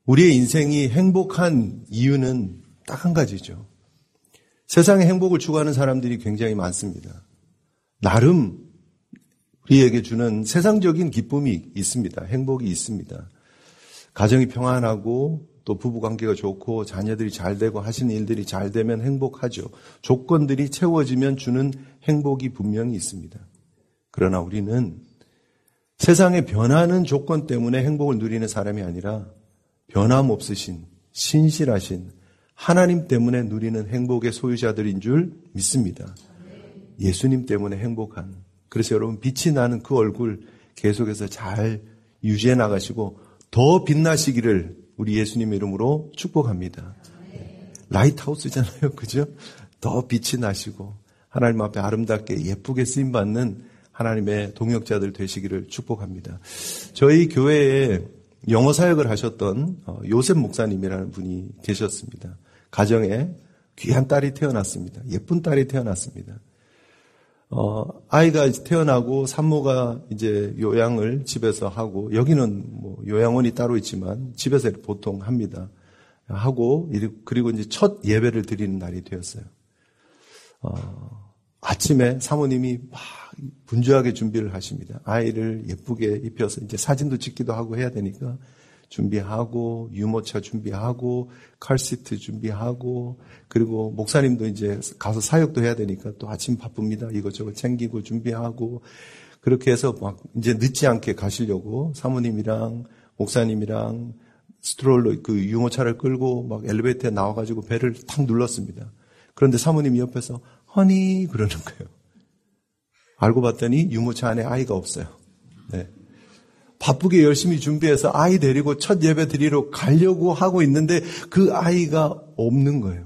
우리의 인생이 행복한 이유는 딱 한 가지죠. 세상의 행복을 추구하는 사람들이 굉장히 많습니다. 나름 우리에게 주는 세상적인 기쁨이 있습니다. 행복이 있습니다. 가정이 평안하고 또 부부관계가 좋고 자녀들이 잘 되고 하시는 일들이 잘 되면 행복하죠. 조건들이 채워지면 주는 행복이 분명히 있습니다. 그러나 우리는 세상의 변하는 조건 때문에 행복을 누리는 사람이 아니라 변함없으신 신실하신 하나님 때문에 누리는 행복의 소유자들인 줄 믿습니다. 예수님 때문에 행복한. 그래서 여러분 빛이 나는 그 얼굴 계속해서 잘 유지해 나가시고 더 빛나시기를 우리 예수님 이름으로 축복합니다. 라이트하우스잖아요. 그죠? 더 빛이 나시고 하나님 앞에 아름답게 예쁘게 쓰임받는 하나님의 동역자들 되시기를 축복합니다. 저희 교회에 영어 사역을 하셨던 요셉 목사님이라는 분이 계셨습니다. 가정에 귀한 딸이 태어났습니다. 예쁜 딸이 태어났습니다. 아이가 태어나고 산모가 이제 요양을 집에서 하고, 여기는 뭐 요양원이 따로 있지만 집에서 보통 합니다. 하고, 그리고 이제 첫 예배를 드리는 날이 되었어요. 아침에 사모님이 막 분주하게 준비를 하십니다. 아이를 예쁘게 입혀서 이제 사진도 찍기도 하고 해야 되니까 준비하고, 유모차 준비하고, 칼시트 준비하고, 그리고 목사님도 이제 가서 사역도 해야 되니까 또 아침 바쁩니다. 이것저것 챙기고 준비하고, 그렇게 해서 막 이제 늦지 않게 가시려고 사모님이랑 목사님이랑 스트롤러 그 유모차를 끌고 막 엘리베이터에 나와가지고 배를 탁 눌렀습니다. 그런데 사모님이 옆에서 허니 그러는 거예요. 알고 봤더니 유모차 안에 아이가 없어요. 네. 바쁘게 열심히 준비해서 아이 데리고 첫 예배 드리러 가려고 하고 있는데 그 아이가 없는 거예요.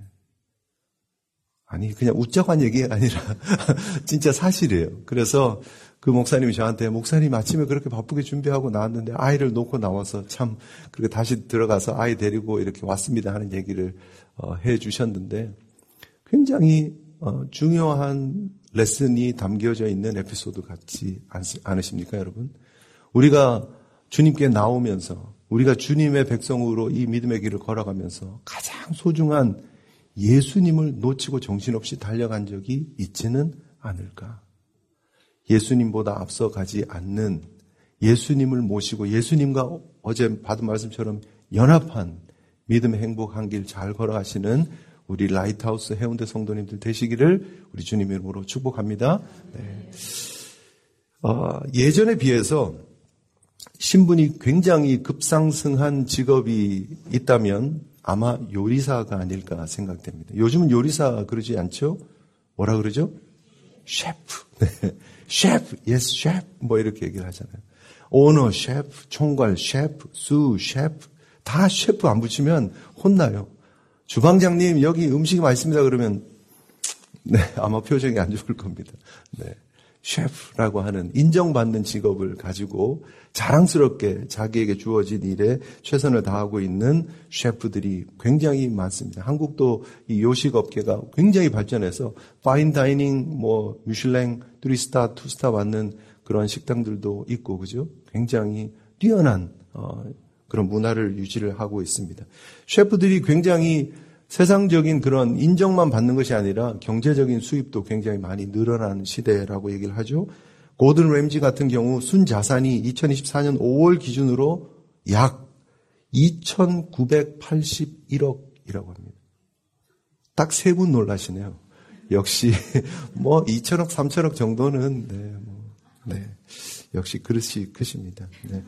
아니 그냥 웃자고 한 얘기가 아니라 진짜 사실이에요. 그래서 그 목사님이 저한테 목사님 아침에 그렇게 바쁘게 준비하고 나왔는데 아이를 놓고 나와서 참 그렇게 다시 들어가서 아이 데리고 이렇게 왔습니다 하는 얘기를 해 주셨는데 굉장히 중요한 레슨이 담겨져 있는 에피소드 같지 않으십니까 여러분? 우리가 주님께 나오면서 우리가 주님의 백성으로 이 믿음의 길을 걸어가면서 가장 소중한 예수님을 놓치고 정신없이 달려간 적이 있지는 않을까? 예수님보다 앞서가지 않는 예수님을 모시고 예수님과 어제 받은 말씀처럼 연합한 믿음의 행복한 길 잘 걸어가시는 우리 라이트하우스 해운대 성도님들 되시기를 우리 주님 이름으로 축복합니다. 네. 예전에 비해서 신분이 굉장히 급상승한 직업이 있다면 아마 요리사가 아닐까 생각됩니다. 요즘은 요리사 그러지 않죠? 뭐라 그러죠? 셰프. 네. 셰프, yes, 셰프. 뭐 이렇게 얘기를 하잖아요. 오너 셰프, 총괄 셰프, 수 셰프. 다 셰프 안 붙이면 혼나요. 주방장님 여기 음식이 맛있습니다 그러면 네, 아마 표정이 안 좋을 겁니다. 네. 셰프라고 하는 인정받는 직업을 가지고 자랑스럽게 자기에게 주어진 일에 최선을 다하고 있는 셰프들이 굉장히 많습니다. 한국도 이 요식 업계가 굉장히 발전해서 파인 다이닝, 뭐 미슐랭 3스타, 2스타 받는 그런 식당들도 있고 그죠? 굉장히 뛰어난 그런 문화를 유지를 하고 있습니다. 셰프들이 굉장히 세상적인 그런 인정만 받는 것이 아니라 경제적인 수입도 굉장히 많이 늘어난 시대라고 얘기를 하죠. 고든 램지 같은 경우 순자산이 2024년 5월 기준으로 약 2,981억이라고 합니다. 딱 세 분 놀라시네요. 역시 뭐 2천억, 3천억 정도는 역시 그릇이 크십니다. 네.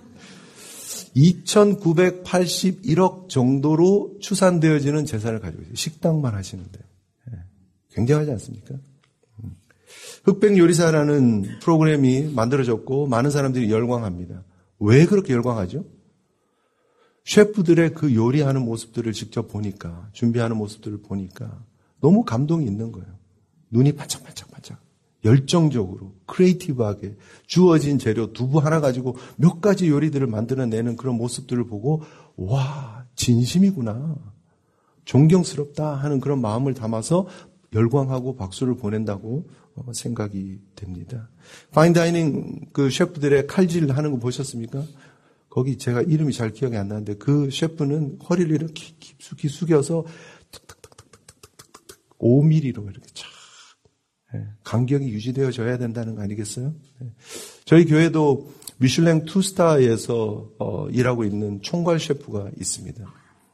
2,981억 정도로 추산되어지는 재산을 가지고 있어요. 식당만 하시는데. 굉장하지 않습니까? 흑백 요리사라는 프로그램이 만들어졌고 많은 사람들이 열광합니다. 왜 그렇게 열광하죠? 셰프들의 그 요리하는 모습들을 직접 보니까, 준비하는 모습들을 보니까 너무 감동이 있는 거예요. 눈이 반짝반짝반짝. 열정적으로, 크리에이티브하게 주어진 재료 두부 하나 가지고 몇 가지 요리들을 만들어내는 그런 모습들을 보고 와, 진심이구나. 존경스럽다 하는 그런 마음을 담아서 열광하고 박수를 보낸다고 생각이 됩니다. 파인다이닝 그 셰프들의 칼질 하는 거 보셨습니까? 거기 제가 이름이 잘 기억이 안 나는데 그 셰프는 허리를 이렇게 깊숙이 숙여서 탁탁탁탁탁탁탁탁 5mm로 이렇게 쫙 간격이 유지되어져야 된다는 거 아니겠어요? 저희 교회도 미슐랭 2스타에서 일하고 있는 총괄 셰프가 있습니다.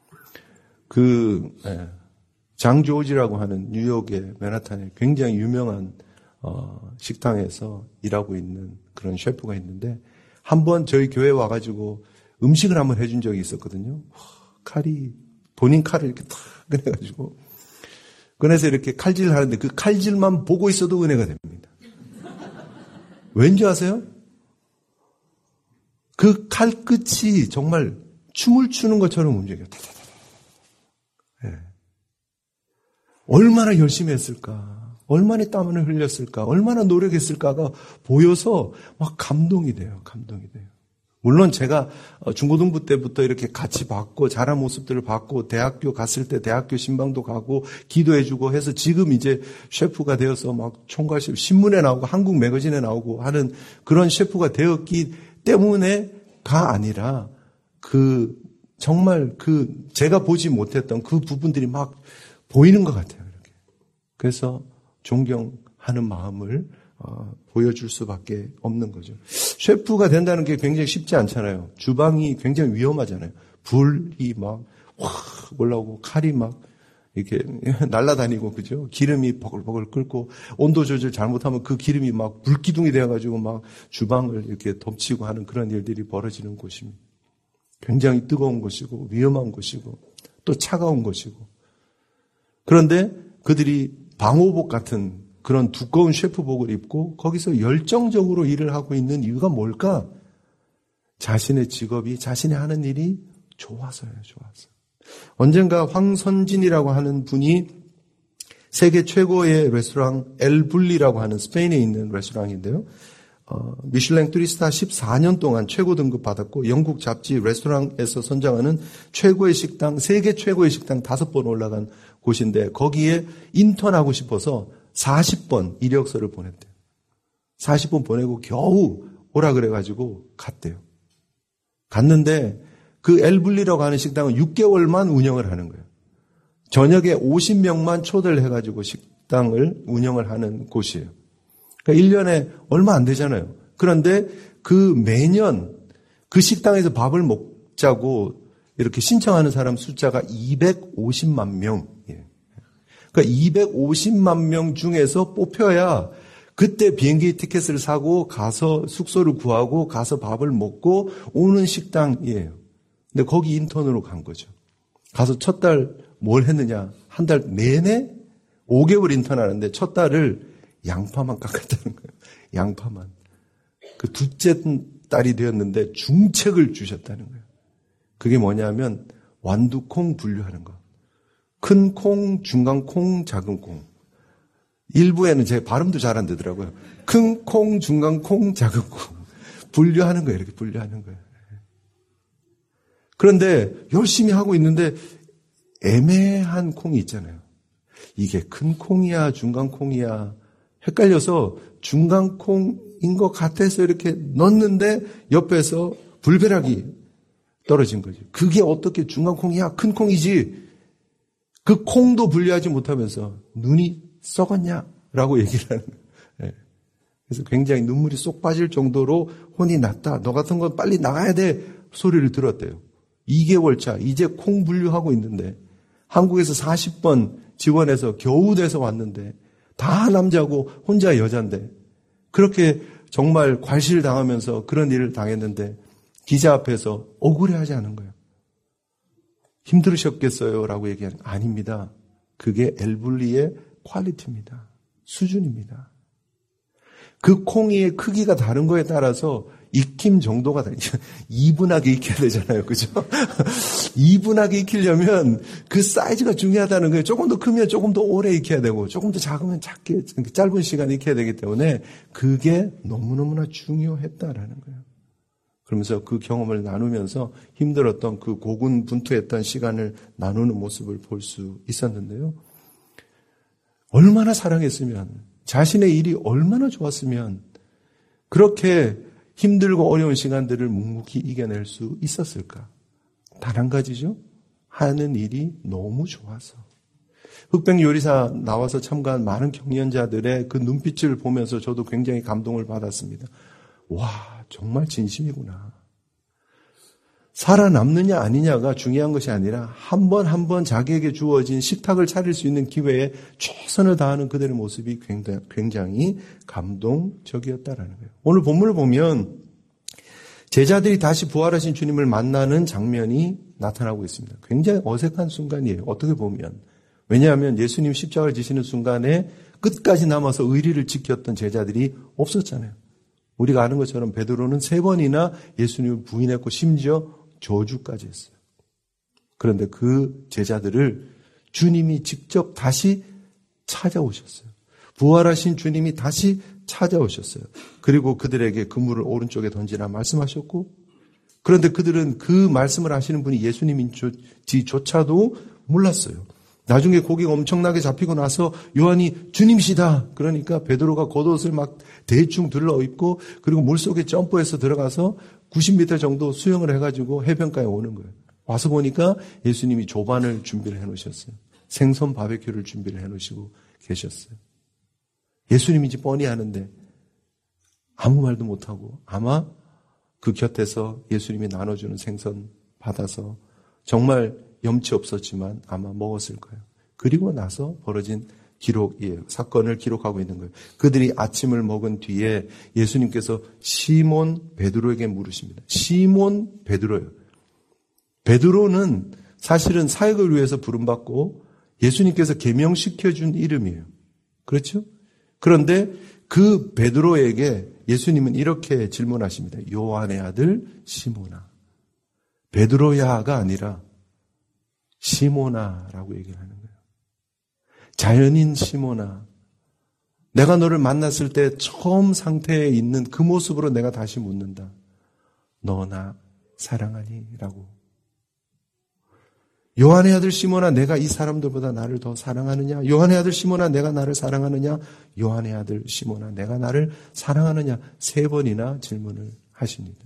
장 조지라고 하는 뉴욕의 맨하탄에 굉장히 유명한 식당에서 일하고 있는 그런 셰프가 있는데 한번 저희 교회에 와가지고 음식을 한번 해준 적이 있었거든요. 칼이 본인 칼을 이렇게 탁 꺼내가지고 꺼내서 이렇게 칼질을 하는데 그 칼질만 보고 있어도 은혜가 됩니다. 왠지 아세요? 그 칼끝이 정말 춤을 추는 것처럼 움직여요. 네. 얼마나 열심히 했을까, 얼마나 땀을 흘렸을까, 얼마나 노력했을까가 보여서 막 감동이 돼요. 물론 제가 중고등부 때부터 이렇게 같이 봤고 자란 모습들을 봤고 대학교 갔을 때 대학교 신방도 가고 기도해주고 해서 지금 이제 셰프가 되어서 막 총괄 셰프 신문에 나오고 한국 매거진에 나오고 하는 그런 셰프가 되었기 때문에가 아니라 정말 제가 보지 못했던 그 부분들이 막 보이는 것 같아요. 이렇게. 그래서 존경하는 마음을 보여줄 수밖에 없는 거죠. 셰프가 된다는 게 굉장히 쉽지 않잖아요. 주방이 굉장히 위험하잖아요. 불이 막 확 올라오고 칼이 막 이렇게 날아다니고 그죠? 기름이 버글버글 끓고 온도 조절 잘못하면 그 기름이 막 불기둥이 되어가지고 막 주방을 이렇게 덮치고 하는 그런 일들이 벌어지는 곳입니다. 굉장히 뜨거운 곳이고 위험한 곳이고 또 차가운 곳이고 그런데 그들이 방호복 같은 그런 두꺼운 셰프복을 입고 거기서 열정적으로 일을 하고 있는 이유가 뭘까? 자신의 직업이 자신이 하는 일이 좋아서요. 언젠가 황선진이라고 하는 분이 세계 최고의 레스토랑 엘불리라고 하는 스페인에 있는 레스토랑인데요. 미슐랭 3스타 14년 동안 최고 등급 받았고 영국 잡지 레스토랑에서 선정하는 최고의 식당, 세계 최고의 식당 5번 올라간 곳인데 거기에 인턴하고 싶어서 40번 이력서를 보냈대요. 40번 보내고 겨우 오라 그래가지고 갔대요. 갔는데 그 엘불리라고 하는 식당은 6개월만 운영을 하는 거예요. 저녁에 50명만 초대를 해가지고 식당을 운영을 하는 곳이에요. 그러니까 1년에 얼마 안 되잖아요. 그런데 매년 그 식당에서 밥을 먹자고 이렇게 신청하는 사람 숫자가 250만 명이에요. 그러니까 250만 명 중에서 뽑혀야 그때 비행기 티켓을 사고 가서 숙소를 구하고 가서 밥을 먹고 오는 식당이에요. 근데 거기 인턴으로 간 거죠. 가서 첫 달 뭘 했느냐. 한 달 내내 5개월 인턴하는데 첫 달을 양파만 깎았다는 거예요. 양파만. 그 둘째 딸이 되었는데 중책을 주셨다는 거예요. 그게 뭐냐면 완두콩 분류하는 거. 큰 콩, 중간 콩, 작은 콩. 일부에는 제 발음도 잘 안 되더라고요. 큰 콩, 중간 콩, 작은 콩. 분류하는 거예요. 이렇게 분류하는 거예요. 그런데 열심히 하고 있는데 애매한 콩이 있잖아요. 이게 큰 콩이야, 중간 콩이야. 헷갈려서 중간 콩인 것 같아서 이렇게 넣었는데 옆에서 불벼락이 떨어진 거죠. 그게 어떻게 중간 콩이야? 큰 콩이지. 그 콩도 분리하지 못하면서 눈이 썩었냐라고 얘기를 하는 거예요. 그래서 굉장히 눈물이 쏙 빠질 정도로 혼이 났다. 너 같은 건 빨리 나가야 돼. 소리를 들었대요. 2개월 차 이제 콩 분류하고 있는데 한국에서 40번 지원해서 겨우 돼서 왔는데 다 남자고 혼자 여잔데 그렇게 정말 괄실당하면서 그런 일을 당했는데 기자 앞에서 억울해하지 않은 거예요. 힘들으셨겠어요? 라고 얘기하는 아닙니다. 그게 엘불리의 퀄리티입니다. 수준입니다. 그 콩의 크기가 다른 거에 따라서 익힘 정도가 다르죠. 이분하게 익혀야 되잖아요. 그죠? 이분하게 익히려면 그 사이즈가 중요하다는 거예요. 조금 더 크면 조금 더 오래 익혀야 되고 조금 더 작으면 작게 짧은 시간에 익혀야 되기 때문에 그게 너무너무나 중요했다라는 거예요. 그러면서 그 경험을 나누면서 힘들었던 그 고군분투했던 시간을 나누는 모습을 볼 수 있었는데요. 얼마나 사랑했으면 자신의 일이 얼마나 좋았으면 그렇게 힘들고 어려운 시간들을 묵묵히 이겨낼 수 있었을까? 단 한 가지죠. 하는 일이 너무 좋아서. 흑백 요리사 나와서 참가한 많은 경연자들의 그 눈빛을 보면서 저도 굉장히 감동을 받았습니다. 와, 정말 진심이구나. 살아남느냐 아니냐가 중요한 것이 아니라 한 번 한 번 자기에게 주어진 식탁을 차릴 수 있는 기회에 최선을 다하는 그들의 모습이 굉장히 감동적이었다라는 거예요. 오늘 본문을 보면 제자들이 다시 부활하신 주님을 만나는 장면이 나타나고 있습니다. 굉장히 어색한 순간이에요. 어떻게 보면. 왜냐하면 예수님 십자가를 지시는 순간에 끝까지 남아서 의리를 지켰던 제자들이 없었잖아요. 우리가 아는 것처럼 베드로는 3번이나 예수님을 부인했고 심지어 저주까지 했어요. 그런데 그 제자들을 주님이 직접 다시 찾아오셨어요. 부활하신 주님이 다시 찾아오셨어요. 그리고 그들에게 그물을 오른쪽에 던지라 말씀하셨고, 그런데 그들은 그 말씀을 하시는 분이 예수님인지조차도 몰랐어요. 나중에 고기가 엄청나게 잡히고 나서 요한이 주님이시다. 그러니까 베드로가 겉옷을 막 대충 둘러입고 그리고 물속에 점프해서 들어가서 90m 정도 수영을 해가지고 해변가에 오는 거예요. 와서 보니까 예수님이 조반을 준비를 해놓으셨어요. 생선 바베큐를 준비를 해놓으시고 계셨어요. 예수님인지 뻔히 아는데 아무 말도 못하고 아마 그 곁에서 예수님이 나눠주는 생선 받아서 정말 염치 없었지만 아마 먹었을 거예요. 그리고 나서 벌어진 기록이에요. 사건을 기록하고 있는 거예요. 그들이 아침을 먹은 뒤에 예수님께서 시몬 베드로에게 물으십니다. 시몬 베드로예요. 베드로는 사실은 사역을 위해서 부름받고 예수님께서 계명시켜준 이름이에요. 그렇죠? 그런데 그 베드로에게 예수님은 이렇게 질문하십니다. 요한의 아들 시몬아. 베드로야가 아니라 시몬아라고 얘기를 하는 거예요. 자연인 시몬아. 내가 너를 만났을 때 처음 상태에 있는 그 모습으로 내가 다시 묻는다. 너 나 사랑하니? 라고. 요한의 아들 시몬아, 내가 이 사람들보다 나를 더 사랑하느냐? 요한의 아들 시몬아, 내가 나를 사랑하느냐? 요한의 아들 시몬아, 내가 나를 사랑하느냐? 3번이나 질문을 하십니다.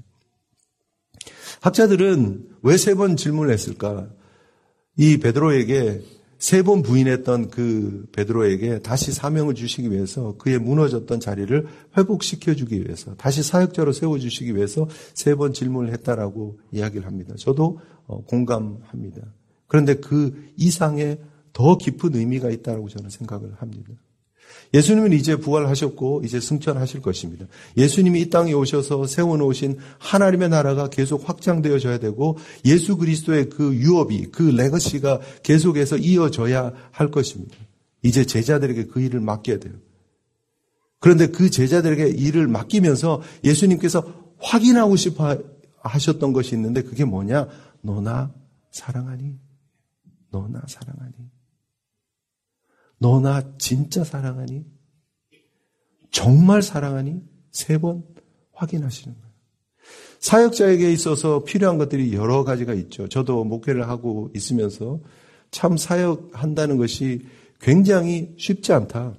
학자들은 왜 3번 질문을 했을까? 이 베드로에게 3번 부인했던 그 베드로에게 다시 사명을 주시기 위해서 그의 무너졌던 자리를 회복시켜주기 위해서 다시 사역자로 세워주시기 위해서 3번 질문을 했다라고 이야기를 합니다. 저도 공감합니다. 그런데 그 이상의 더 깊은 의미가 있다고 저는 생각을 합니다. 예수님은 이제 부활하셨고 이제 승천하실 것입니다. 예수님이 이 땅에 오셔서 세워놓으신 하나님의 나라가 계속 확장되어져야 되고 예수 그리스도의 그 유업이, 그 레거시가 계속해서 이어져야 할 것입니다. 이제 제자들에게 그 일을 맡겨야 돼요. 그런데 그 제자들에게 일을 맡기면서 예수님께서 확인하고 싶어 하셨던 것이 있는데 그게 뭐냐? 너 나 사랑하니? 너 나 사랑하니? 너 나 진짜 사랑하니? 정말 사랑하니? 3번 확인하시는 거예요. 사역자에게 있어서 필요한 것들이 여러 가지가 있죠. 저도 목회를 하고 있으면서 참 사역한다는 것이 굉장히 쉽지 않다.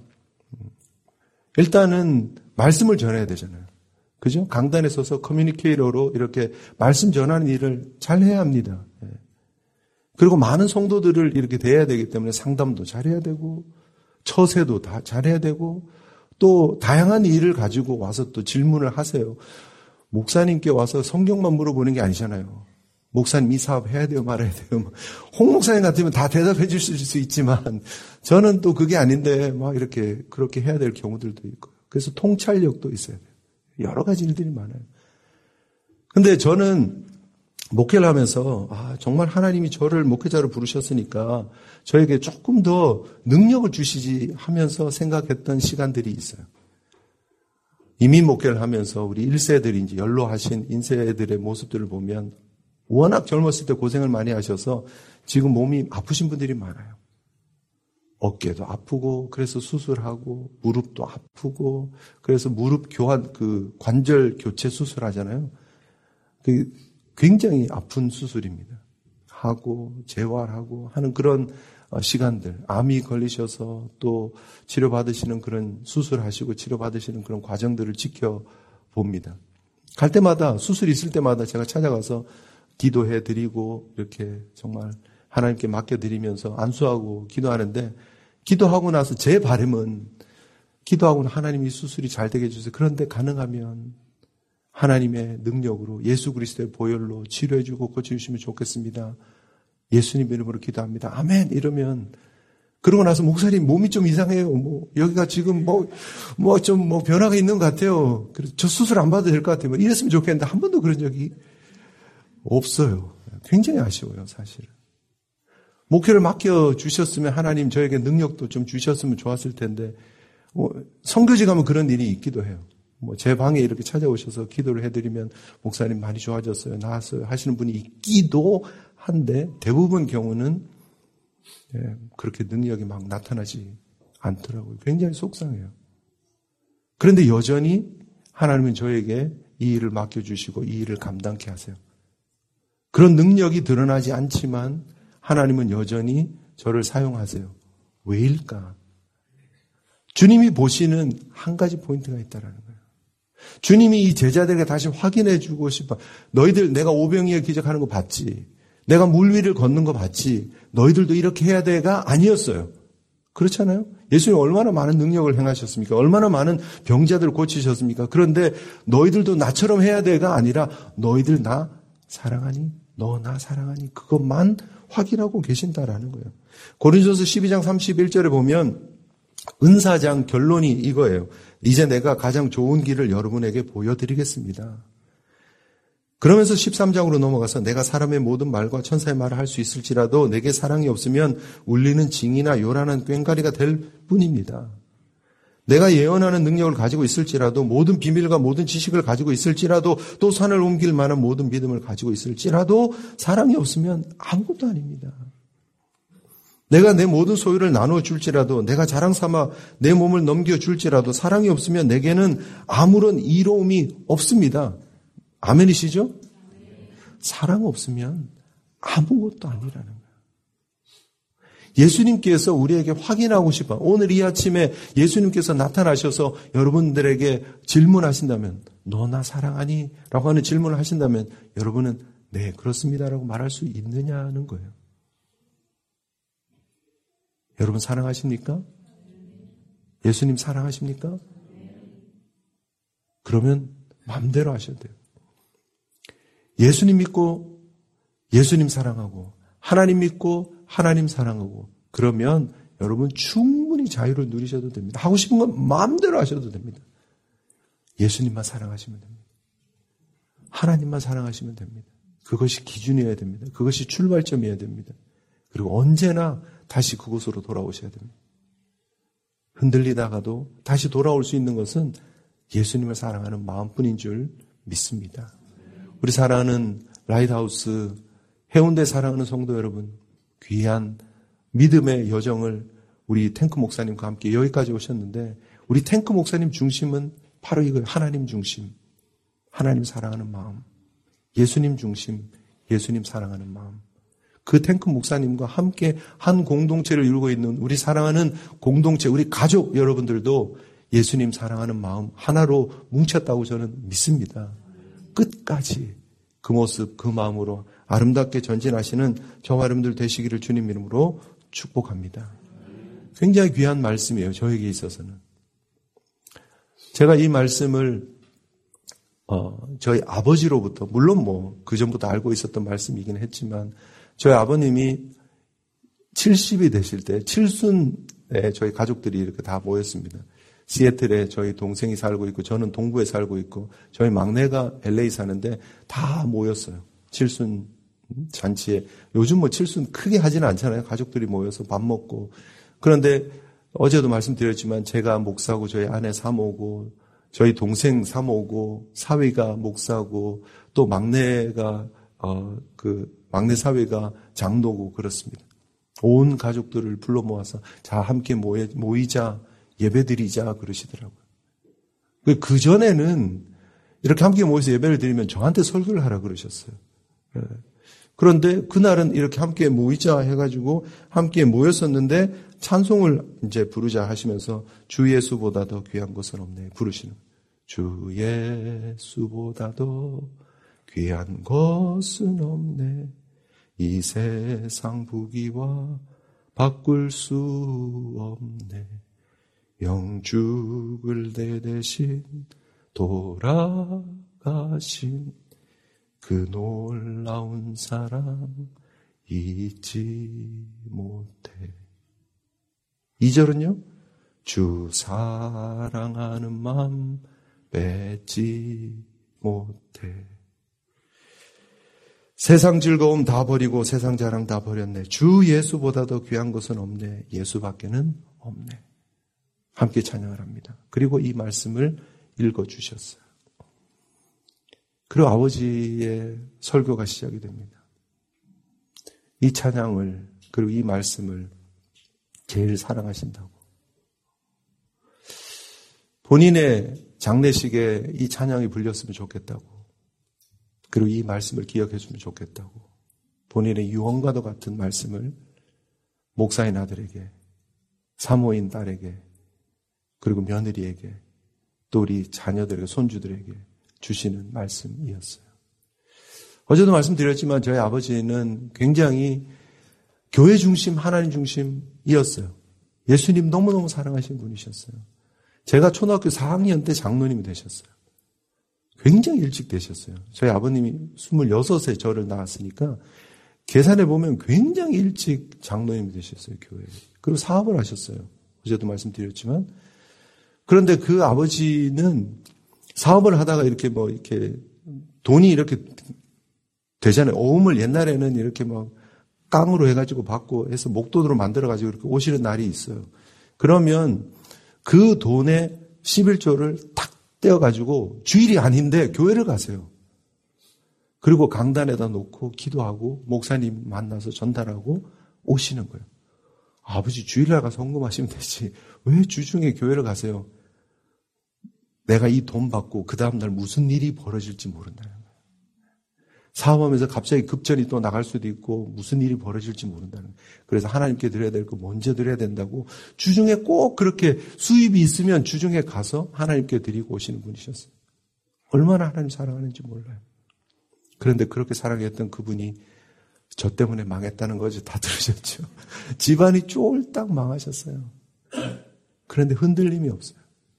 일단은 말씀을 전해야 되잖아요. 그죠? 강단에 서서 커뮤니케이터로 이렇게 말씀 전하는 일을 잘 해야 합니다. 그리고 많은 성도들을 이렇게 대해야 되기 때문에 상담도 잘해야 되고 처세도 다 잘해야 되고 또 다양한 일을 가지고 와서 또 질문을 하세요. 목사님께 와서 성경만 물어보는 게 아니잖아요. 목사님 이 사업 해야 돼요 말아야 돼요. 홍 목사님 같으면 다 대답해 주실 수 있지만 저는 또 그게 아닌데 막 이렇게 그렇게 해야 될 경우들도 있고 그래서 통찰력도 있어야 돼요. 여러 가지 일들이 많아요. 근데 저는 목회를 하면서 정말 하나님이 저를 목회자로 부르셨으니까 저에게 조금 더 능력을 주시지 하면서 생각했던 시간들이 있어요. 이민 목회를 하면서 우리 1세들인지 연로하신 인세들의 모습들을 보면 워낙 젊었을 때 고생을 많이 하셔서 지금 몸이 아프신 분들이 많아요. 어깨도 아프고 그래서 수술하고 무릎도 아프고 그래서 무릎 교환 관절 교체 수술하잖아요. 굉장히 아픈 수술입니다. 하고 재활하고 하는 그런 시간들, 암이 걸리셔서 또 치료받으시는 그런 수술하시고 치료받으시는 그런 과정들을 지켜봅니다. 갈 때마다 수술이 있을 때마다 제가 찾아가서 기도해 드리고 이렇게 정말 하나님께 맡겨드리면서 안수하고 기도하는데 기도하고 나서 제 바람은 기도하고는 하나님이 수술이 잘 되게 해주세요. 그런데 가능하면 하나님의 능력으로 예수 그리스도의 보혈로 치료해주고 고쳐주시면 좋겠습니다. 예수님 이름으로 기도합니다. 아멘 이러면 그러고 나서 목사님 몸이 좀 이상해요. 여기가 지금 좀 변화가 있는 것 같아요. 그래서 저 수술 안 받아도 될 것 같아요. 이랬으면 좋겠는데 한 번도 그런 적이 없어요. 굉장히 아쉬워요, 사실은. 목회를 맡겨주셨으면 하나님 저에게 능력도 좀 주셨으면 좋았을 텐데, 선교지 가면 그런 일이 있기도 해요. 제 방에 이렇게 찾아오셔서 기도를 해드리면 목사님 많이 좋아졌어요. 나았어요. 하시는 분이 있기도 한데 대부분 경우는 그렇게 능력이 막 나타나지 않더라고요. 굉장히 속상해요. 그런데 여전히 하나님은 저에게 이 일을 맡겨주시고 이 일을 감당케 하세요. 그런 능력이 드러나지 않지만 하나님은 여전히 저를 사용하세요. 왜일까? 주님이 보시는 한 가지 포인트가 있다라는 거예요. 주님이 이 제자들에게 다시 확인해 주고 싶어. 너희들 내가 오병이어 기적하는 거 봤지? 내가 물 위를 걷는 거 봤지? 너희들도 이렇게 해야 돼가 아니었어요. 그렇잖아요? 예수님 얼마나 많은 능력을 행하셨습니까? 얼마나 많은 병자들을 고치셨습니까? 그런데 너희들도 나처럼 해야 돼가 아니라 너희들 나 사랑하니? 너 나 사랑하니? 그것만 확인하고 계신다라는 거예요. 고린도전서 12장 31절에 보면 은사장 결론이 이거예요. 이제 내가 가장 좋은 길을 여러분에게 보여드리겠습니다. 그러면서 13장으로 넘어가서 내가 사람의 모든 말과 천사의 말을 할 수 있을지라도 내게 사랑이 없으면 울리는 징이나 요란한 꽹과리가 될 뿐입니다. 내가 예언하는 능력을 가지고 있을지라도 모든 비밀과 모든 지식을 가지고 있을지라도 또 산을 옮길 만한 모든 믿음을 가지고 있을지라도 사랑이 없으면 아무것도 아닙니다. 내가 내 모든 소유를 나누어 줄지라도 내가 자랑 삼아 내 몸을 넘겨줄지라도 사랑이 없으면 내게는 아무런 이로움이 없습니다. 아멘이시죠? 사랑 없으면 아무것도 아니라는 거예요. 예수님께서 우리에게 확인하고 싶어. 오늘 이 아침에 예수님께서 나타나셔서 여러분들에게 질문하신다면 너 나 사랑하니? 라고 하는 질문을 하신다면 여러분은 네 그렇습니다 라고 말할 수 있느냐는 거예요. 여러분 사랑하십니까? 예수님 사랑하십니까? 그러면 마음대로 하셔야 돼요. 예수님 믿고 예수님 사랑하고 하나님 믿고 하나님 사랑하고 그러면 여러분 충분히 자유를 누리셔도 됩니다. 하고 싶은 건 마음대로 하셔도 됩니다. 예수님만 사랑하시면 됩니다. 하나님만 사랑하시면 됩니다. 그것이 기준이어야 됩니다. 그것이 출발점이어야 됩니다. 그리고 언제나 다시 그곳으로 돌아오셔야 됩니다. 흔들리다가도 다시 돌아올 수 있는 것은 예수님을 사랑하는 마음뿐인 줄 믿습니다. 우리 사랑하는 라이트하우스 해운대 사랑하는 성도 여러분, 귀한 믿음의 여정을 우리 탱크 목사님과 함께 여기까지 오셨는데 우리 탱크 목사님 중심은 바로 이거예요. 하나님 중심, 하나님 사랑하는 마음, 예수님 중심, 예수님 사랑하는 마음. 그 탱크 목사님과 함께 한 공동체를 이루고 있는 우리 사랑하는 공동체, 우리 가족 여러분들도 예수님 사랑하는 마음 하나로 뭉쳤다고 저는 믿습니다. 끝까지 그 모습, 그 마음으로 아름답게 전진하시는 저와 여러분들 되시기를 주님 이름으로 축복합니다. 굉장히 귀한 말씀이에요. 저에게 있어서는. 제가 이 말씀을 저희 아버지로부터 물론 그 전부터 알고 있었던 말씀이긴 했지만 저희 아버님이 70이 되실 때 칠순에 저희 가족들이 이렇게 다 모였습니다. 시애틀에 저희 동생이 살고 있고 저는 동부에 살고 있고 저희 막내가 LA 사는데 다 모였어요. 칠순 잔치에. 요즘 칠순 크게 하지는 않잖아요. 가족들이 모여서 밥 먹고. 그런데 어제도 말씀드렸지만 제가 목사고 저희 아내 사모고 저희 동생 사모고 사위가 목사고 또 막내가 막내 사위가 장로고 그렇습니다. 온 가족들을 불러 모아서 자 함께 모이자 예배드리자 그러시더라고요. 그 전에는 이렇게 함께 모여서 예배를 드리면 저한테 설교를 하라 그러셨어요. 그런데 그날은 이렇게 함께 모이자 해가지고 함께 모였었는데 찬송을 이제 부르자 하시면서 주 예수보다 더 귀한 것은 없네 부르시는. 주 예수보다도 귀한 것은 없네. 이 세상 부귀와 바꿀 수 없네. 영죽을 내 대신 돌아가신 그 놀라운 사랑 잊지 못해. 2절은요. 주 사랑하는 마음 뺏지 못해. 세상 즐거움 다 버리고 세상 자랑 다 버렸네. 주 예수보다 더 귀한 것은 없네. 예수밖에는 없네. 함께 찬양을 합니다. 그리고 이 말씀을 읽어주셨어요. 그리고 아버지의 설교가 시작이 됩니다. 이 찬양을 그리고 이 말씀을 제일 사랑하신다고. 본인의 장례식에 이 찬양이 불렸으면 좋겠다고. 그리고 이 말씀을 기억해 주면 좋겠다고. 본인의 유언과도 같은 말씀을 목사인 아들에게, 사모인 딸에게, 그리고 며느리에게, 또 우리 자녀들에게, 손주들에게 주시는 말씀이었어요. 어제도 말씀드렸지만 저희 아버지는 굉장히 교회 중심, 하나님 중심이었어요. 예수님 너무너무 사랑하시는 분이셨어요. 제가 초등학교 4학년 때 장로님이 되셨어요. 굉장히 일찍 되셨어요. 저희 아버님이 26세 저를 낳았으니까 계산해 보면 굉장히 일찍 장로님이 되셨어요, 교회에. 그리고 사업을 하셨어요. 어제도 말씀드렸지만. 그런데 그 아버지는 사업을 하다가 이렇게 돈이 이렇게 되잖아요. 오음을 옛날에는 이렇게 깡으로 해가지고 받고 해서 목돈으로 만들어가지고 이렇게 오시는 날이 있어요. 그러면 그 돈의 11조를 탁 떼어가지고 주일이 아닌데 교회를 가세요. 그리고 강단에다 놓고 기도하고 목사님 만나서 전달하고 오시는 거예요. 아버지 주일날 가서 헌금하시면 되지. 왜 주중에 교회를 가세요? 내가 이 돈 받고 그 다음날 무슨 일이 벌어질지 모른다는 거예요. 사업하면서 갑자기 급전이 또 나갈 수도 있고 무슨 일이 벌어질지 모른다는 거예요. 그래서 하나님께 드려야 될 거 먼저 드려야 된다고 주중에 꼭 그렇게 수입이 있으면 주중에 가서 하나님께 드리고 오시는 분이셨어요. 얼마나 하나님 사랑하는지 몰라요. 그런데 그렇게 사랑했던 그분이 저 때문에 망했다는 거지 다 들으셨죠. 집안이 쫄딱 망하셨어요. 그런데 흔들림이 없어요.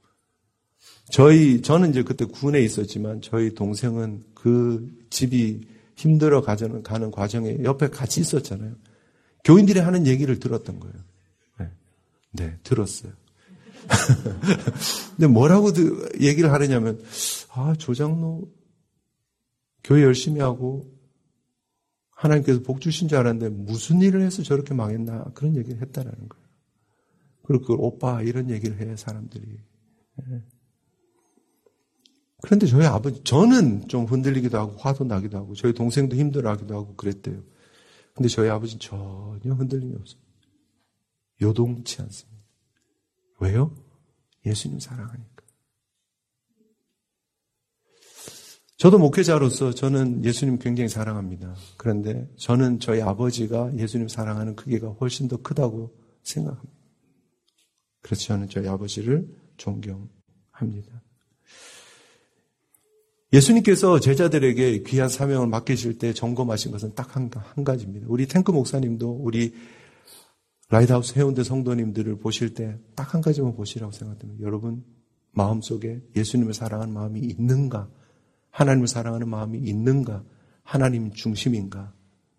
저는 이제 그때 군에 있었지만 저희 동생은 그 집이 힘들어 가는 과정에 옆에 같이 있었잖아요. 교인들이 하는 얘기를 들었던 거예요. 네, 들었어요. 근데 뭐라고 얘기를 하느냐면, 조장로 교회 열심히 하고 하나님께서 복 주신 줄 알았는데 무슨 일을 해서 저렇게 망했나 그런 얘기를 했다라는 거예요. 그리고 그걸 오빠 이런 얘기를 해 사람들이. 그런데 저희 아버지, 저는 좀 흔들리기도 하고 화도 나기도 하고 저희 동생도 힘들어하기도 하고 그랬대요. 근데 저희 아버지는 전혀 흔들림이 없어요. 요동치 않습니다. 왜요? 예수님 사랑하니까. 저도 목회자로서 저는 예수님 굉장히 사랑합니다. 그런데 저는 저희 아버지가 예수님 사랑하는 크기가 훨씬 더 크다고 생각합니다. 그래서 저는 저희 아버지를 존경합니다. 예수님께서 제자들에게 귀한 사명을 맡기실 때 점검하신 것은 딱 한 가지입니다. 우리 탱크 목사님도 우리 라이트하우스 해운대 성도님들을 보실 때 딱 한 가지만 보시라고 생각합니다. 여러분 마음속에 예수님을 사랑하는 마음이 있는가? 하나님을 사랑하는 마음이 있는가? 하나님 중심인가?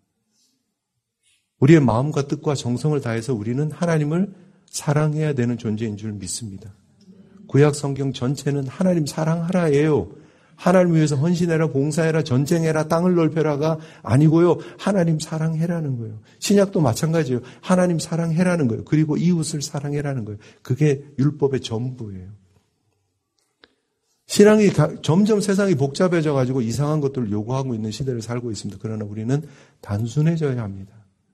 우리의 마음과 뜻과 정성을 다해서 우리는 하나님을 사랑해야 되는 존재인 줄 믿습니다. 구약 성경 전체는 하나님 사랑하라예요. 하나님 위해서 헌신해라, 봉사해라, 전쟁해라, 땅을 넓혀라가 아니고요. 하나님 사랑해라는 거예요. 신약도 마찬가지예요. 하나님 사랑해라는 거예요. 그리고 이웃을 사랑해라는 거예요. 그게 율법의 전부예요. 신앙이 점점 세상이 복잡해져 가지고 이상한 것들을 요구하고 있는 시대를 살고 있습니다. 그러나 우리는 단순해져야 합니다.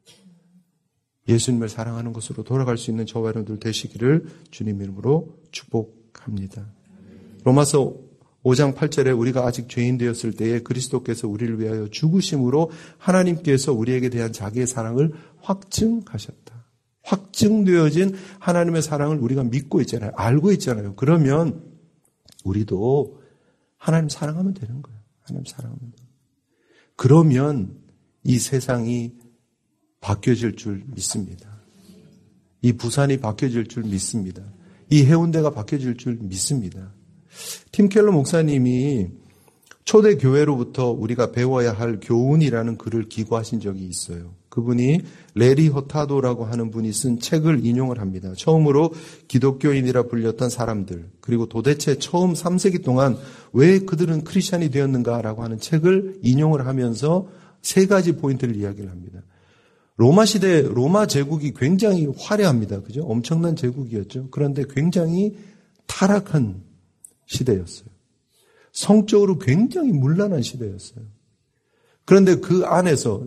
예수님을 사랑하는 것으로 돌아갈 수 있는 저와 여러분들 되시기를 주님 이름으로 축복합니다. 로마서 5장 8절에 우리가 아직 죄인 되었을 때에 그리스도께서 우리를 위하여 죽으심으로 하나님께서 우리에게 대한 자기의 사랑을 확증하셨다. 확증되어진 하나님의 사랑을 우리가 믿고 있잖아요. 알고 있잖아요. 그러면 우리도 하나님 사랑하면 되는 거예요. 하나님 사랑하면 돼요. 그러면 이 세상이 바뀌어질 줄 믿습니다. 이 부산이 바뀌어질 줄 믿습니다. 이 해운대가 바뀌어질 줄 믿습니다. 팀 켈러 목사님이 초대 교회로부터 우리가 배워야 할 교훈이라는 글을 기고하신 적이 있어요. 그분이 레리 허타도라고 하는 분이 쓴 책을 인용을 합니다. 처음으로 기독교인이라 불렸던 사람들, 그리고 도대체 처음 3세기 동안 왜 그들은 크리스찬이 되었는가라고 하는 책을 인용을 하면서 세 가지 포인트를 이야기를 합니다. 로마 시대, 로마 제국이 굉장히 화려합니다. 그죠? 엄청난 제국이었죠. 그런데 굉장히 타락한 시대였어요. 성적으로 굉장히 문란한 시대였어요. 그런데 그 안에서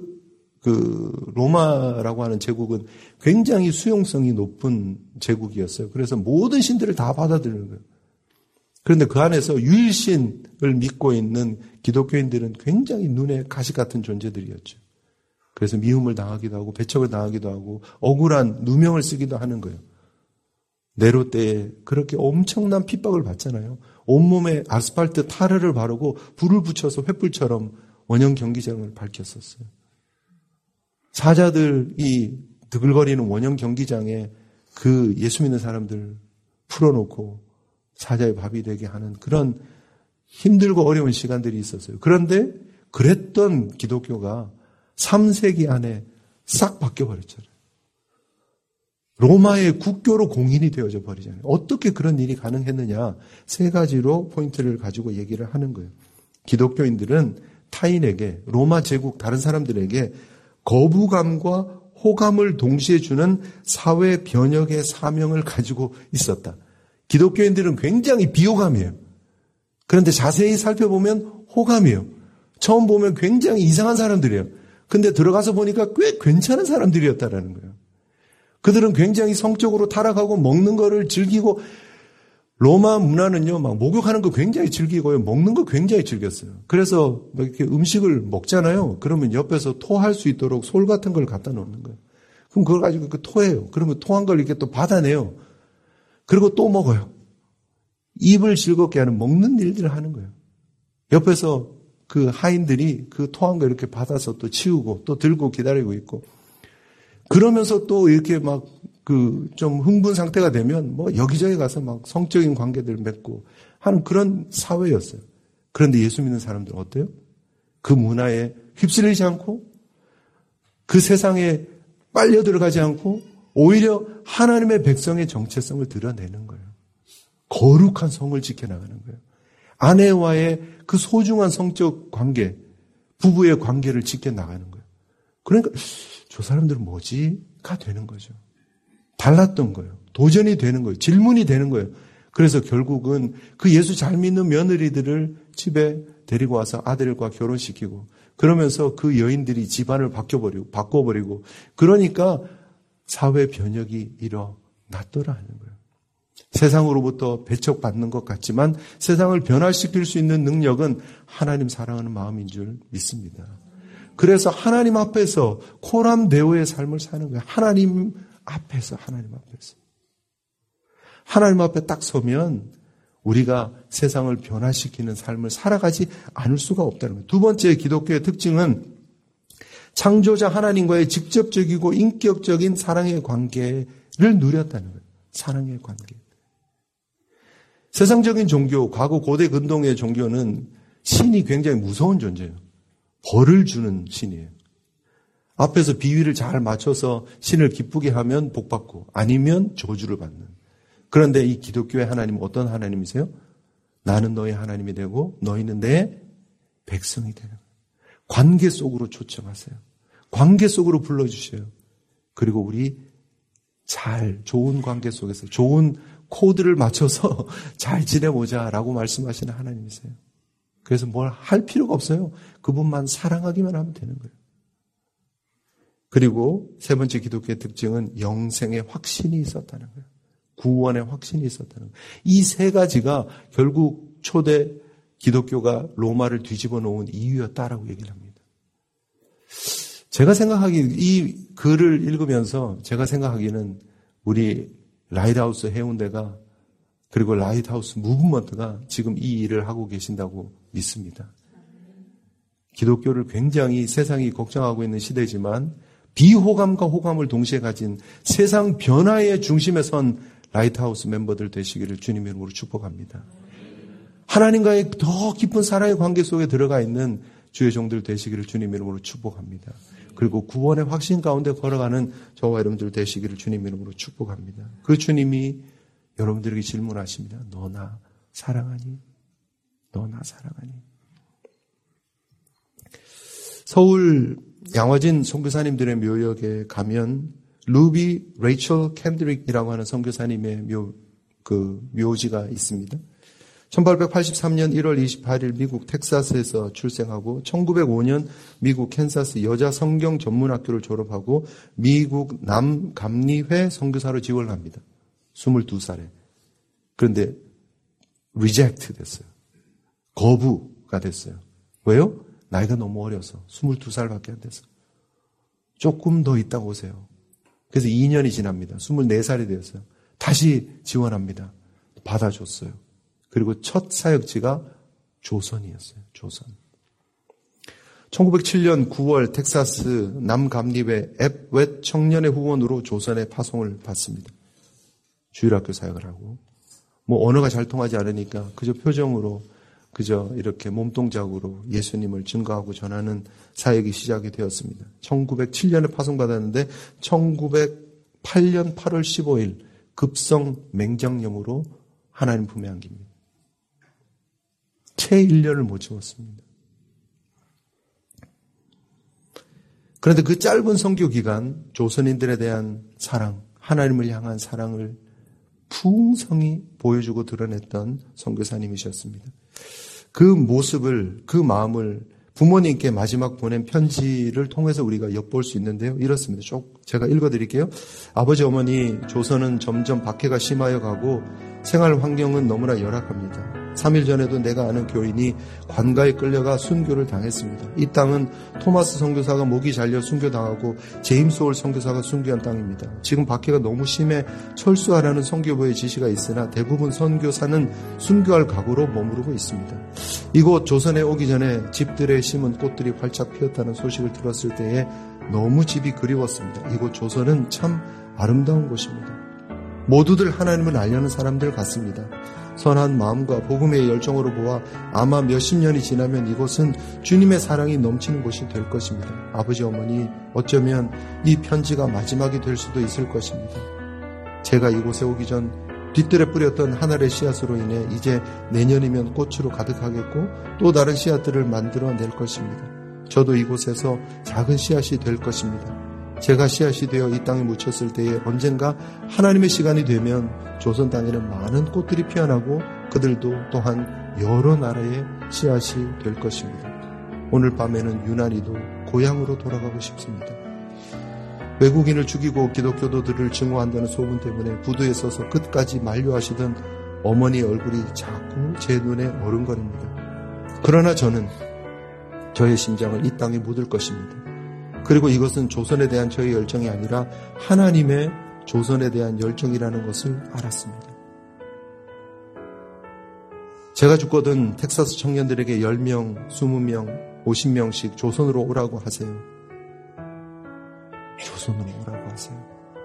로마라고 하는 제국은 굉장히 수용성이 높은 제국이었어요. 그래서 모든 신들을 다 받아들이는 거예요. 그런데 그 안에서 유일신을 믿고 있는 기독교인들은 굉장히 눈에 가시 같은 존재들이었죠. 그래서 미움을 당하기도 하고 배척을 당하기도 하고 억울한 누명을 쓰기도 하는 거예요. 네로 때에 그렇게 엄청난 핍박을 받잖아요. 온몸에 아스팔트 타르를 바르고 불을 붙여서 횃불처럼 원형 경기장을 밝혔었어요. 사자들이 드글거리는 원형 경기장에 그 예수 믿는 사람들 풀어놓고 사자의 밥이 되게 하는 그런 힘들고 어려운 시간들이 있었어요. 그런데 그랬던 기독교가 3세기 안에 싹 바뀌어버렸잖아요. 로마의 국교로 공인이 되어져 버리잖아요. 어떻게 그런 일이 가능했느냐? 세 가지로 포인트를 가지고 얘기를 하는 거예요. 기독교인들은 타인에게, 로마 제국 다른 사람들에게 거부감과 호감을 동시에 주는 사회 변혁의 사명을 가지고 있었다. 기독교인들은 굉장히 비호감이에요. 그런데 자세히 살펴보면 호감이에요. 처음 보면 굉장히 이상한 사람들이에요. 근데 들어가서 보니까 꽤 괜찮은 사람들이었다라는 거예요. 그들은 굉장히 성적으로 타락하고 먹는 거를 즐기고, 로마 문화는요, 막 목욕하는 거 굉장히 즐기고요, 먹는 거 굉장히 즐겼어요. 그래서 이렇게 음식을 먹잖아요. 그러면 옆에서 토할 수 있도록 솔 같은 걸 갖다 놓는 거예요. 그럼 그걸 가지고 토해요. 그러면 토한 걸 이렇게 또 받아내요. 그리고 또 먹어요. 입을 즐겁게 하는 먹는 일들을 하는 거예요. 옆에서 그 하인들이 그 토한 거 이렇게 받아서 또 치우고 또 들고 기다리고 있고, 그러면서 또 이렇게 막 좀 흥분 상태가 되면 뭐 여기저기 가서 막 성적인 관계들을 맺고 하는 그런 사회였어요. 그런데 예수 믿는 사람들은 어때요? 그 문화에 휩쓸리지 않고 그 세상에 빨려 들어가지 않고 오히려 하나님의 백성의 정체성을 드러내는 거예요. 거룩한 성을 지켜나가는 거예요. 아내와의 그 소중한 성적 관계, 부부의 관계를 지켜나가는 거예요. 그러니까 저 사람들은 뭐지?가 되는 거죠. 달랐던 거예요. 도전이 되는 거예요. 질문이 되는 거예요. 그래서 결국은 그 예수 잘 믿는 며느리들을 집에 데리고 와서 아들과 결혼시키고, 그러면서 그 여인들이 집안을 바꿔버리고, 그러니까 사회 변혁이 일어났더라는 거예요. 세상으로부터 배척받는 것 같지만 세상을 변화시킬 수 있는 능력은 하나님 사랑하는 마음인 줄 믿습니다. 그래서 하나님 앞에서 코람데오의 삶을 사는 거예요. 하나님 앞에서. 하나님 앞에 딱 서면 우리가 세상을 변화시키는 삶을 살아가지 않을 수가 없다는 거예요. 두 번째 기독교의 특징은 창조자 하나님과의 직접적이고 인격적인 사랑의 관계를 누렸다는 거예요. 사랑의 관계. 세상적인 종교, 과거 고대 근동의 종교는 신이 굉장히 무서운 존재예요. 벌을 주는 신이에요. 앞에서 비위를 잘 맞춰서 신을 기쁘게 하면 복받고 아니면 저주를 받는. 그런데 이 기독교의 하나님은 어떤 하나님이세요? 나는 너의 하나님이 되고 너희는 내 백성이 되는 거예요. 관계 속으로 초청하세요. 관계 속으로 불러주셔요. 그리고 우리 좋은 관계 속에서 좋은 코드를 맞춰서 잘 지내보자라고 말씀하시는 하나님이세요. 그래서 뭘 할 필요가 없어요. 그분만 사랑하기만 하면 되는 거예요. 그리고 세 번째 기독교의 특징은 영생의 확신이 있었다는 거예요. 구원의 확신이 있었다는 거예요. 이 세 가지가 결국 초대 기독교가 로마를 뒤집어 놓은 이유였다라고 얘기를 합니다. 제가 생각하기에 이 글을 읽으면서 제가 생각하기에는 우리 라이트하우스 해운대가 그리고 라이트하우스 무브먼트가 지금 이 일을 하고 계신다고 믿습니다. 기독교를 굉장히 세상이 걱정하고 있는 시대지만 비호감과 호감을 동시에 가진 세상 변화의 중심에 선 라이트하우스 멤버들 되시기를 주님의 이름으로 축복합니다. 하나님과의 더 깊은 사랑의 관계 속에 들어가 있는 주의 종들 되시기를 주님의 이름으로 축복합니다. 그리고 구원의 확신 가운데 걸어가는 저와 여러분들 되시기를 주님의 이름으로 축복합니다. 그 주님이 여러분들에게 질문하십니다. 너 나 사랑하니? 너 나 사랑하니? 서울 양화진 선교사님들의 묘역에 가면 루비 레이첼 캔드릭이라고 하는 선교사님의 묘지가 있습니다. 1883년 1월 28일 미국 텍사스에서 출생하고 1905년 미국 캔사스 여자 성경 전문학교를 졸업하고 미국 남감리회 선교사로 지원을 합니다. 22살에. 그런데 reject 됐어요. 거부가 됐어요. 왜요? 나이가 너무 어려서 22살밖에 안 돼서. 조금 더 있다가 오세요. 그래서 2년이 지납니다. 24살이 되었어요. 다시 지원합니다. 받아줬어요. 그리고 첫 사역지가 조선이었어요. 조선. 1907년 9월 텍사스 남감리회 앱웻 청년의 후원으로 조선에 파송을 받습니다. 주일학교 사역을 하고 언어가 잘 통하지 않으니까 그저 표정으로 그저 이렇게 몸동작으로 예수님을 증거하고 전하는 사역이 시작이 되었습니다. 1907년에 파송받았는데 1908년 8월 15일 급성 맹장염으로 하나님 품에 안깁니다. 채 1년을 못 채웠습니다. 그런데 그 짧은 선교 기간 조선인들에 대한 사랑, 하나님을 향한 사랑을 풍성히 보여주고 드러냈던 선교사님이셨습니다. 그 모습을, 그 마음을 부모님께 마지막 보낸 편지를 통해서 우리가 엿볼 수 있는데요. 이렇습니다. 제가 읽어드릴게요. 아버지 어머니 조선은 점점 박해가 심하여 가고 생활 환경은 너무나 열악합니다. 3일 전에도 내가 아는 교인이 관가에 끌려가 순교를 당했습니다. 이 땅은 토마스 선교사가 목이 잘려 순교당하고 제임스 홀 선교사가 순교한 땅입니다. 지금 박해가 너무 심해 철수하라는 선교부의 지시가 있으나 대부분 선교사는 순교할 각오로 머무르고 있습니다. 이곳 조선에 오기 전에 집들에 심은 꽃들이 활짝 피었다는 소식을 들었을 때에 너무 집이 그리웠습니다. 이곳 조선은 참 아름다운 곳입니다. 모두들 하나님을 알려는 사람들 같습니다. 선한 마음과 복음의 열정으로 보아 아마 몇십 년이 지나면 이곳은 주님의 사랑이 넘치는 곳이 될 것입니다. 아버지 어머니 어쩌면 이 편지가 마지막이 될 수도 있을 것입니다. 제가 이곳에 오기 전 뒤뜰에 뿌렸던 한 알의 씨앗으로 인해 이제 내년이면 꽃으로 가득하겠고 또 다른 씨앗들을 만들어낼 것입니다. 저도 이곳에서 작은 씨앗이 될 것입니다. 제가 씨앗이 되어 이 땅에 묻혔을 때에 언젠가 하나님의 시간이 되면 조선 땅에는 많은 꽃들이 피어나고 그들도 또한 여러 나라의 씨앗이 될 것입니다. 오늘 밤에는 유난히도 고향으로 돌아가고 싶습니다. 외국인을 죽이고 기독교도들을 증오한다는 소문 때문에 부두에 서서 끝까지 만류하시던 어머니의 얼굴이 자꾸 제 눈에 어른거립니다. 그러나 저는 저의 심장을 이 땅에 묻을 것입니다. 그리고 이것은 조선에 대한 저의 열정이 아니라 하나님의 조선에 대한 열정이라는 것을 알았습니다. 제가 죽거든 텍사스 청년들에게 10명, 20명, 50명씩 조선으로 오라고 하세요. 조선으로 오라고 하세요.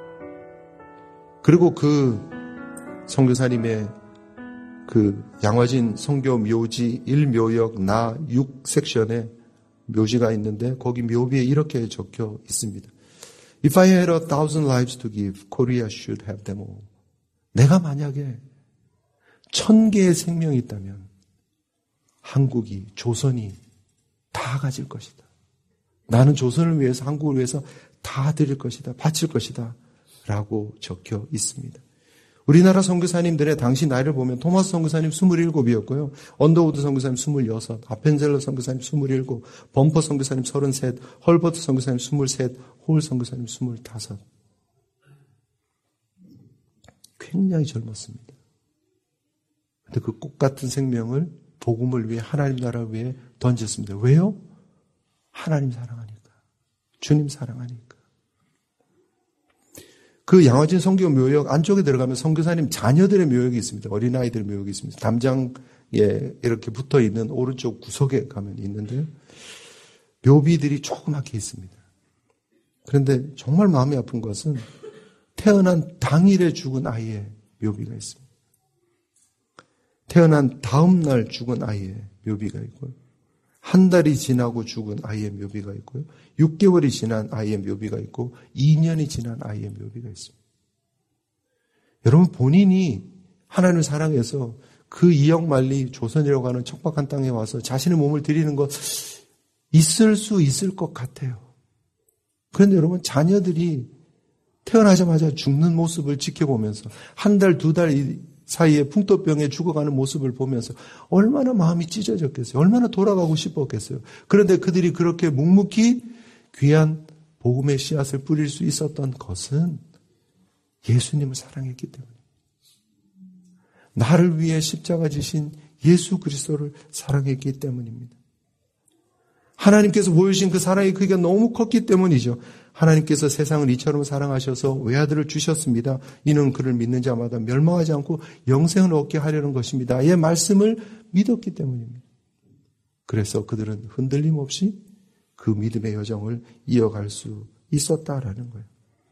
그리고 그 선교사님의 그 양화진 선교 묘지 1묘역 나 6섹션에 묘지가 있는데 거기 묘비에 이렇게 적혀 있습니다. If I had 1,000 lives to give, Korea should have them all. 내가 만약에 1,000개의 생명이 있다면 한국이, 조선이 다 가질 것이다. 나는 조선을 위해서, 한국을 위해서 다 드릴 것이다. 바칠 것이다. 라고 적혀 있습니다. 우리나라 선교사님들의 당시 나이를 보면 토마스 선교사님 27이었고요. 언더우드 선교사님 26, 아펜젤러 선교사님 27, 범퍼 선교사님 33, 헐버트 선교사님 23, 홀 선교사님 25. 굉장히 젊었습니다. 근데 그 꽃 같은 생명을 복음을 위해 하나님 나라를 위해 던졌습니다. 왜요? 하나님 사랑하니까. 주님 사랑하니까. 그 양화진 선교 묘역 안쪽에 들어가면 선교사님 자녀들의 묘역이 있습니다. 어린아이들의 묘역이 있습니다. 담장에 이렇게 붙어 있는 오른쪽 구석에 가면 있는데요. 묘비들이 조그맣게 있습니다. 그런데 정말 마음이 아픈 것은 태어난 당일에 죽은 아이의 묘비가 있습니다. 태어난 다음 날 죽은 아이의 묘비가 있고요. 한 달이 지나고 죽은 아이의 묘비가 있고요. 6개월이 지난 아이의 묘비가 있고 2년이 지난 아이의 묘비가 있습니다. 여러분 본인이 하나님을 사랑해서 그 이역만리 조선이라고 하는 척박한 땅에 와서 자신의 몸을 드리는 것 있을 수 있을 것 같아요. 그런데 여러분 자녀들이 태어나자마자 죽는 모습을 지켜보면서 한 달, 두 달 사이에 풍토병에 죽어가는 모습을 보면서 얼마나 마음이 찢어졌겠어요. 얼마나 돌아가고 싶었겠어요. 그런데 그들이 그렇게 묵묵히 귀한 복음의 씨앗을 뿌릴 수 있었던 것은 예수님을 사랑했기 때문입니다. 나를 위해 십자가 지신 예수 그리스도를 사랑했기 때문입니다. 하나님께서 보여주신 그 사랑의 크기가 너무 컸기 때문이죠. 하나님께서 세상을 이처럼 사랑하셔서 외아들을 주셨습니다. 이는 그를 믿는 자마다 멸망하지 않고 영생을 얻게 하려는 것입니다. 이 말씀을 믿었기 때문입니다. 그래서 그들은 흔들림 없이 그 믿음의 여정을 이어갈 수 있었다라는 거예요.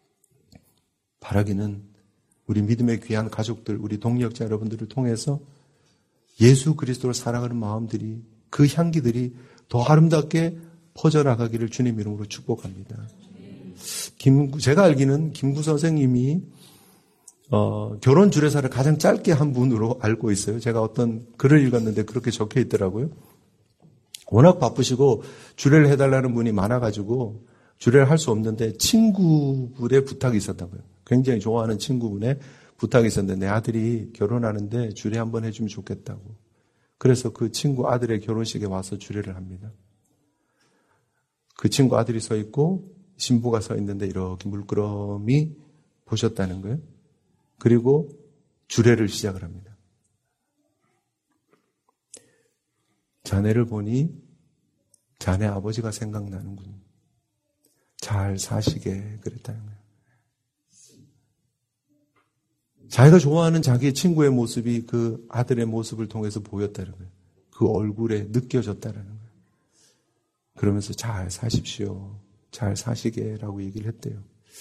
바라기는 우리 믿음의 귀한 가족들, 우리 동역자 여러분들을 통해서 예수 그리스도를 사랑하는 마음들이, 그 향기들이 더 아름답게 퍼져나가기를 주님 이름으로 축복합니다. 제가 알기는 김구 선생님이 결혼 주례사를 가장 짧게 한 분으로 알고 있어요. 제가 어떤 글을 읽었는데 그렇게 적혀 있더라고요. 워낙 바쁘시고 주례를 해달라는 분이 많아가지고 주례를 할 수 없는데 친구분의 부탁이 있었다고요. 굉장히 좋아하는 친구분의 부탁이 있었는데 내 아들이 결혼하는데 주례 한번 해주면 좋겠다고. 그래서 그 친구 아들의 결혼식에 와서 주례를 합니다. 그 친구 아들이 서 있고 신부가 서 있는데 이렇게 물끄러미 보셨다는 거예요. 그리고 주례를 시작을 합니다. 자네를 보니 자네 아버지가 생각나는군. 잘 사시게 그랬다는 거예요. 자기가 좋아하는 자기의 친구의 모습이 그 아들의 모습을 통해서 보였다는 거예요. 그 얼굴에 느껴졌다는 거예요. 그러면서 잘 사십시오. 잘 사시게라고 얘기를 했대요.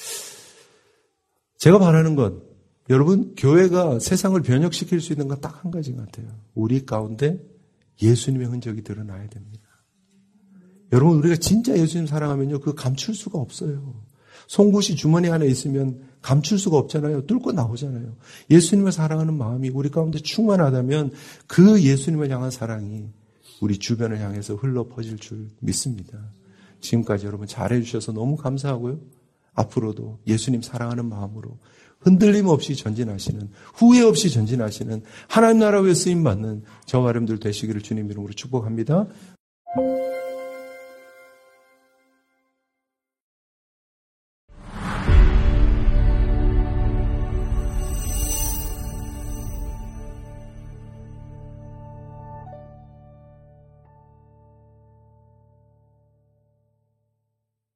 제가 바라는 건 여러분 교회가 세상을 변혁시킬 수 있는 건 딱 한 가지 같아요. 우리 가운데 예수님의 흔적이 드러나야 됩니다. 여러분 우리가 진짜 예수님 사랑하면요 그거 감출 수가 없어요. 송곳이 주머니 안에 있으면 감출 수가 없잖아요. 뚫고 나오잖아요. 예수님을 사랑하는 마음이 우리 가운데 충만하다면 그 예수님을 향한 사랑이 우리 주변을 향해서 흘러 퍼질 줄 믿습니다. 지금까지 여러분 잘해주셔서 너무 감사하고요. 앞으로도 예수님 사랑하는 마음으로 흔들림 없이 전진하시는, 후회 없이 전진하시는 하나님 나라 위에 쓰임받는 저와 여러분들 되시기를 주님 이름으로 축복합니다.